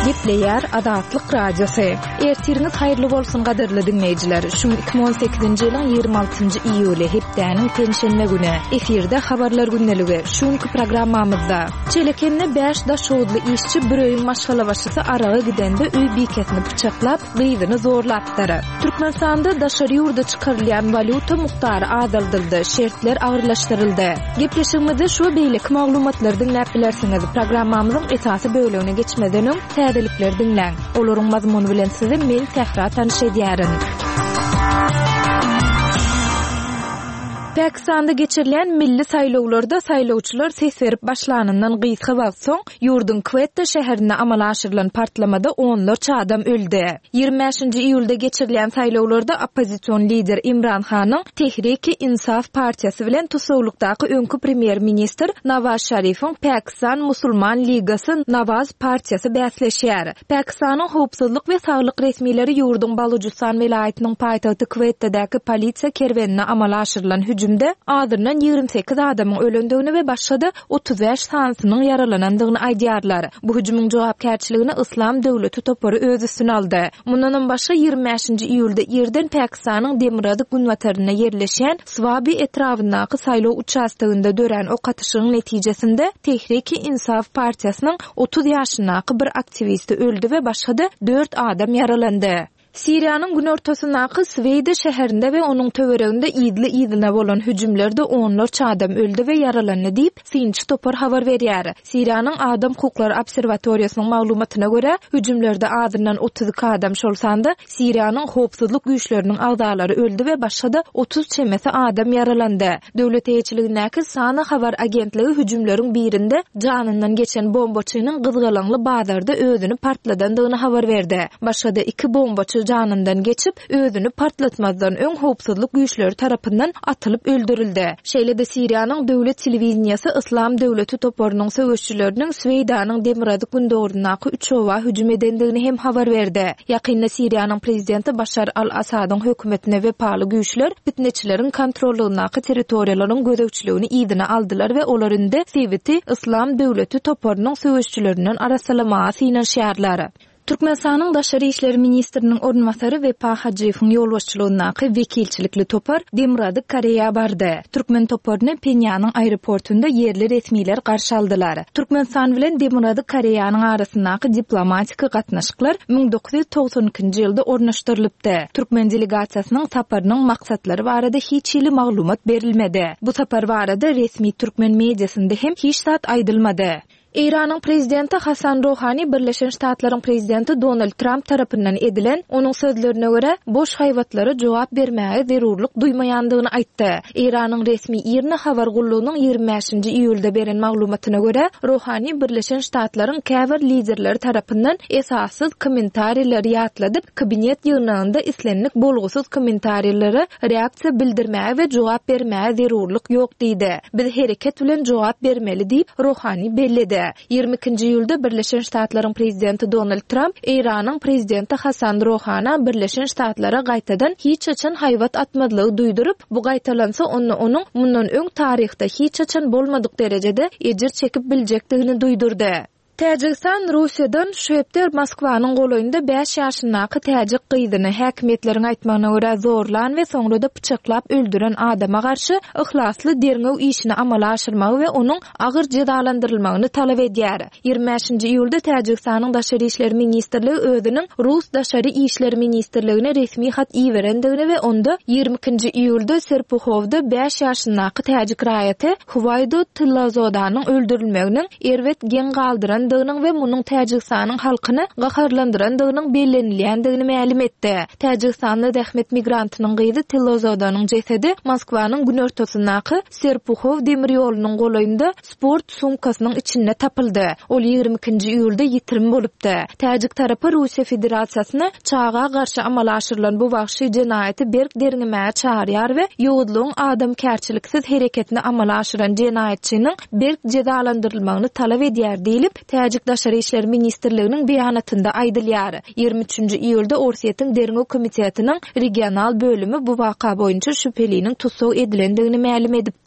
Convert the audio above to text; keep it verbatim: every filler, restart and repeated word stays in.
Gepleýär Adatlyk radiosu. Ertiriniz haýyrly bolsun gaderli dinleýijiler. Şu iki bin on sekizinji ýylyň ýygrima altynjy iýuly hepdäniň penşenme güni. Efirde habarlar günneligi. Şuňky programmamyzda çelekenne beş daşowdly işçi bir öýün maşgala başçysy araga gidende öý biketini bıçaklap, gyýdyny zorlatdyry. Türkmenistanda daşary ýurda çykarylýan valuta muktary azaldyldy, şertler agyrlaşdyryldy. Gepleşigimizde şu beýleki maglumatlar dinläp bilersiňiz. Programmamyzyň esasy bölügine geçmeden öň täzelikler dinläň. Olaryň mazmuny bilen sizi men Tehra tanış edýärin. Pakistanda geçirilen milli saýlawlarda saýlawçylar ses berip başlanandan gysga wagt soň ýurdun Quetta şäherinde amala aşyrylan partlamada onlarça adam öldi. ýygrima beşinji iýulda geçirilen saýlawlarda oppozision lider Imran Khanyň Tehrik-i Insaf partiýasy bilen tusawlukdaky öňkü premier ministr Nawaz Şerifiň Pakistan Musulman Ligasy Nawaz partiýasy bäsleşýär. Pakistanyň howpsuzlyk we saglyk resmileri ýurdun Baluchistan welaýatynyň paýtagty Quettadaky polisiýa kerwenine amala aşyrylan hüjümde adyrnan ýygrima sekiz adamyň ölendigini we başga otuz beş sansynyň yaralanandygyny aýdýarlar. Bu hüjümüň jogapkärçiligini Islam döwleti topary öz üstüne aldy. Mundan başga ýygrima beşinji iýulda ýerden Pakistanyň Demirady günwataryna ýerleşen Swabi etrafyndaky saýlaw uçastygynda dören ok atyşynyň netijesinde Tehrik-i Insaf partiýasynyň otuz ýaşyndaky bir aktivisti öldü we başga dört adam yaralandy. Siriýanyň günortasyndaky Swede şäherinde we onuň töwereginde ýyly ýylyna bolan hüjümlerde onlarça adam öldü we yaralandy diýip Finç topar habar berýär. Siriýanyň Adam hukuklary obserwatoriýasynyň maglumatyna görä, hüjümlerde adyrnan otuz iki adam şolsanda Siriýanyň howpsuzlyk güýçleriniň agdalary öldü we başga otuz çemesi adam yaralandy. Döwlet eýçiligindäki Sana habar agentligi hüjümleriň birinde janyndan geçen bombaçynyň gyzgalaňly bazarda özüni partladandygyny habar berdi. Başga iki bombaçy janyndan geçip özüni partlatmazdan öň howpsuzlyk güýçleri tarapyndan atylyp öldürildi. Şeýle de Siriýanyň döwlet telewizionýasy Islam döwleti toparynyň söwüşçüleriniň Swedanyň Demirady gündoğrundaky üç owa hüjüm edendigini hem habar berdi. Ýakynda Siriýanyň prezidenti Başar al-Asadyň hökümetine we paly güýçler bitneçileriň kontrolyndaky territoriýalaryň gözegçiligini ýygyna aldylar we olaryň sebäbi Islam döwleti toparynyň söwüşçülerinden arasalamagy synanşýarlar. Türkmenistanyň Daşary işleri ministriniň ornmasary we Pahajewiň ýolbaşçylygyndaky wekilçilikli topar Demirady Koreýa bardy. Türkmen toparyny Penýanyň aeroportunda yerli resmiler garşy aldylar. Türkmenistan bilen Demirady Koreýanyň arasyndaky diplomatik gatnaşyklar ming dokuz ýüz togson ikinji ýylda ornaşdyrylypdy. Türkmen delegasiýasynyň saparynyň maksatlary barada hiç ýyly maglumat berilmedi. Bu sapar barada resmi türkmen mediasynda hem hiç zat aýdylmady. İran'ın prezidenti Hasan Rouhani Birleşen Ştatlaryň prezidenti Donald Trump tarapyndan edilen onuň sözlerine göre boş haýwatlara jogap bermäge zerurlyk duýmaýandygyny aýtdy. İran'ın resmi ýerine habar gullugynyň ýygrima beşinji iýulda beren maglumatyna göre Rouhani Birleşen Ştatlaryň käbir liderleri tarapyndan esassız kommentariýler ýatladyp kabinet ýygnagynda islenlik bolgusyz kommentariýlere reaksiýa bildirmäge we jogap bermäge zerurlyk ýok diýdi. Biz hereket bilen jogap bermeli diýip Rouhani belledi. ýygrima ikinji iýulda Birleşen Ştatlaryň prezidenti Donald Trump İranyň prezidenti Hasan Rouhana Birleşen Ştatlara gaýtadan hiç açan haýwat atmadylygy duýdurup, bu gaýtalansa onu onuň mundan öň taryhda hiç açan bolmadyk derejede ejir çekip biljekdigini duýdurdy. Täjikistan Russiýadan şöpder Moskwanyň golaýynda beş ýaşyndaky täjik gyýdyny häkimetleriň aýtmagyna görä zorlan we soňrada bıçaklap öldüren adama garşy ihlasly derňew işini amala aşyrmagy we onuň agyr jezalandyrylmagyny talap edýär. ýygrima beşinji iýulda Täjikistanyň Daşary işleri ministrligi özüniň Rus Daşary işleri ministrligine resmi hat iýerendigini we onda ýygrima ikinji iýulda Serpuxowda beş ýaşyndaky täjik raýaty Huvaydo Tillazodanyň öldürilmeginiň erwet gen galdyran we munyň Täjikistanyň halkyny gaharlandyrandygynyň bellenilýändigini ma'lum etdi. Täjikistanda dähmet migrantynyň gyzy Tillazodanyň jesedi Moskwanyň günortasyndaky Serpuxow demir ýolunyň golaýynda sport sumkasynyň içinde tapyldy. Ol ýygrima ikinji iýulda ýitirim bolupdy. Täjik tarapy Russiýa Federasiýasyna çağa garşy amala aşyrylan bu wagşy jenaýaty berk derňemäge çağırýar we ýogudlygyň adam kärçiliksiz hereketini amala aşyran jenaýetçiniň berk jezalandyrylmagyny talap edýär diýilip Täjik Daşary işleri ministrliginiň beýanatynda aýdylýar. ýygrima üçinji iýulda Orsiýetiň derňew komitetiniň regional bölümi bu waka boýunça şüpheliniň tutsaw edilendigini ma'lum edipdi.